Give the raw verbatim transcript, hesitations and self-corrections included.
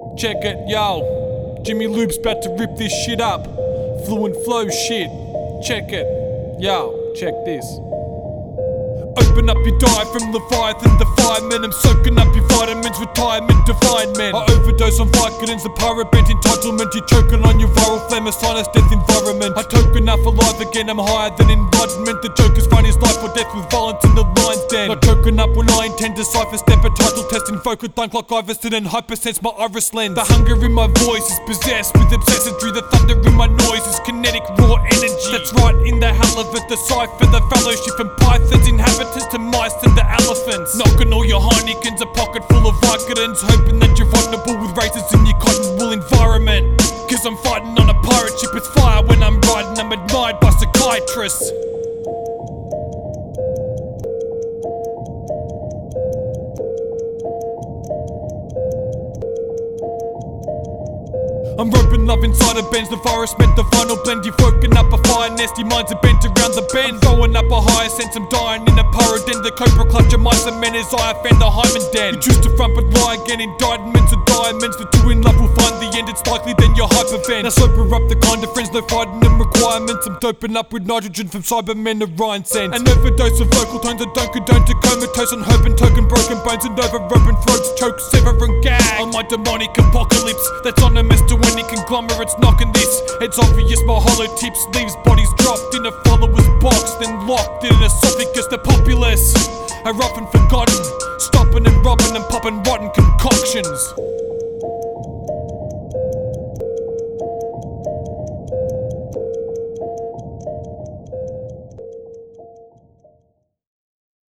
Check it, yo. Jimmy Loop's about to rip this shit up. Fluent flow shit. Check it, yo. Check this. Open up your diaphragm, Leviathan, the fireman. I'm soaking up your vitamins, retirement, divine men. I overdose on Vicodins, the pirate bent entitlement. You're choking on your viral flame, a sinus death environment. I token up alive again, I'm higher than enlightenment. The joke is find his life or death with violence in the lion's den. Not choking up when I intend to cipher, step a title test in focal time clock Iverson and hypersense my iris lens. The hunger in my voice is possessed with obsession through the thunder in my noise is kinetic raw energy. That's right, in the halibut, the cipher, the fellowship and pythons, inhabitants to mice and the elephants. Knocking all your Heinekens, a pocket full of Vicodins, hoping that you're vulnerable with razors in your cotton wool environment. Cause I'm fighting on a pirate ship with fire when I'm riding, I'm admired by psychiatrists. I'm roping love inside a Benz, the virus meant the final blend. You've woken up a fire nest, your minds are bent around the bend. I'm throwing up a higher sense, I'm dying in a pyro den. The cobra clutch of mice and men as I offend the hymen den. You choose to front but lie again, indictments of diamonds. The two in love will find the end, it's likely then you're hypervent. Now sober up the kind of friends, no fighting them requirements. I'm doping up with nitrogen from Cybermen to Ryan scent. An overdose of vocal tones that don't condone to comatose on hope and token broken bones and over open throats, choke, sever and gag. On my demonic apocalypse, that's ominous to any conglomerates knocking this. It's obvious my hollow tips leaves bodies dropped in a follower's box, then locked in an esophagus. The populace are often forgotten, stopping and robbing and popping rotten concoctions.